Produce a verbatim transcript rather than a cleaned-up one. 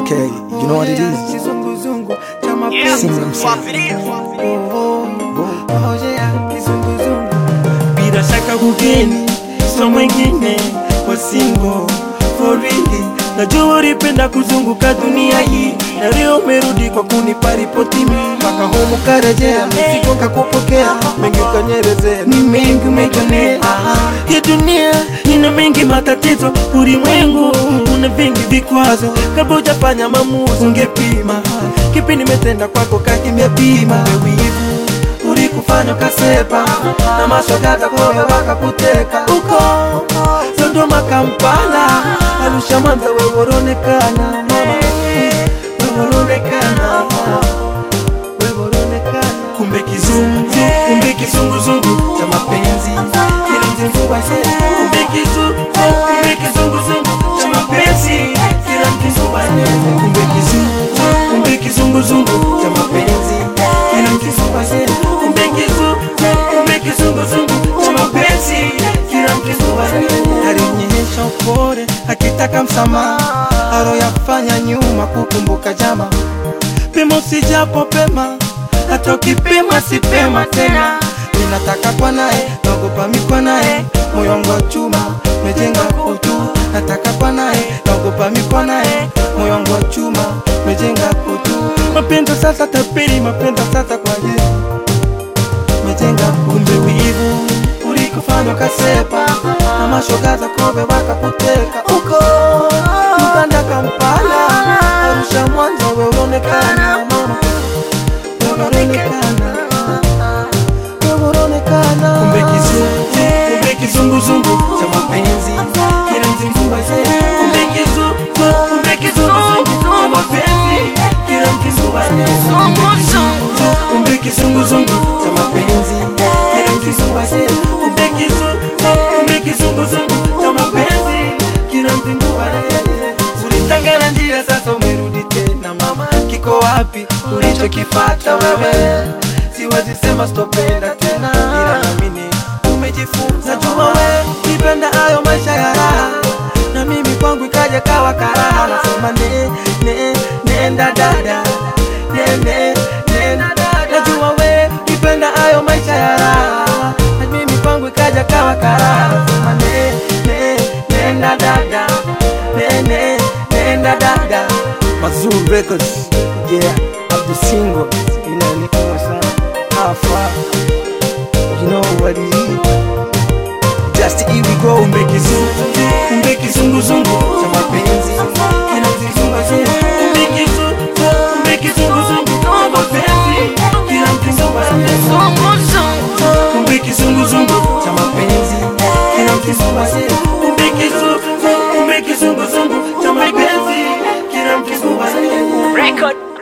K, you know what it is? Kizunguzungu cha mapenzi. Sing them song. Kizunguzungu bila shaka kugeni so mwingine kwa single for really. Najua ulipenda kuzunguka dunia hii, na leo umerudi kwa kunipa ripoti mimi. Paka humu karejea, mzigo kakupokea, mengi ukanyerezea, ni mengi umejionea. Hii dunia ina mengi matatizo, ulimwengu una vingi vikwazo. Kabla hujafanya maamuzi ungepima, kipi nimetenda kwako kakimepima. Wivu ulikufanya ukasepa, na mashogaza kowe wakakuteka. Uko Dodoma, Kampala, Arusha, Mwanza, wewe unaonekana mama, wewe unaonekana, wewe unaonekana. Kumbe kizungu, kumbe kizunguzungu cha mapenzi, kila mzungu wase. Kumbe kizungu, kumbe kizunguzungu cha mapenzi, kila mzungu wase. Kumbe kizungu, kumbe kizunguzungu cha mapenzi, kila mzungu wase. Kumbe kizungu, kumbe kizunguzungu cha mapenzi, kila mzungu wase. Alionyesha upole, akitaka msamaha, aro yafanya nyuma kukumbuka jama. Pima usijapo pema, hata ukipima si pema tena. Ninataka kwa nae, naogopa mikwa nae, moyo wangu wa chuma, mejenga utu. Nataka kwa nae, naogopa mikwa nae, moyo wangu wa chuma, mejenga utu. Mapendo sasa tapiri, mapendo sasa kwa Yesu, mejenga kumbe wivu Ulikufanya kasepa, na mashogaza kobe wakakuteka. Uko Uganda, Kampala, Arusha, Mwanza, wewe unaonekana mama, wewe unaonekana, wewe unaonekana. Kumbe kizungu, kumbe kizunguzungu cha mapenzi, kila mzungu wase. Kumbe kizungu, kumbe kizunguzungu cha mapenzi, kila mzungu wase. Kumbe kizunguzungu cha mapenzi, kila mzungu wase. Kumbe kizungu, kumbe kizunguzungu cha mapenzi, kila mzungu wase. Ulitangana njia, sasa umerudi tena mama, kiko wapi ulichokipata wewe? Siwezi sema stopenda tena, ila naamini umejifunza. Najua wewe nipenda hayo maisha ya raha, na mimi kwangu ikaja kawa karaha. Nasema ne, ne, nenda dada, ne, ne, nenda dada. najua wewe nipenda hayo maisha ya raha, na mimi kwangu ikaja kawa karaha. Nasema ne, ne, nenda dada, ne, ne, nenda dada. Mazuru Records, yeah, Abdul Single, inaonekana sana. How far, you know what it is. Just here we go. kumbe kizungu, kumbe kizunguzungu cha mapenzi, kila mzungu wase. Kumbe kizungu, kumbe kizunguzungu cha mapenzi, kila mzungu wase. Kumbe kizunguzungu cha mapenzi, kila mzungu wase. Kumbe kizungu, kumbe kizunguzungu cha mapenzi, kila mzungu wase. Record.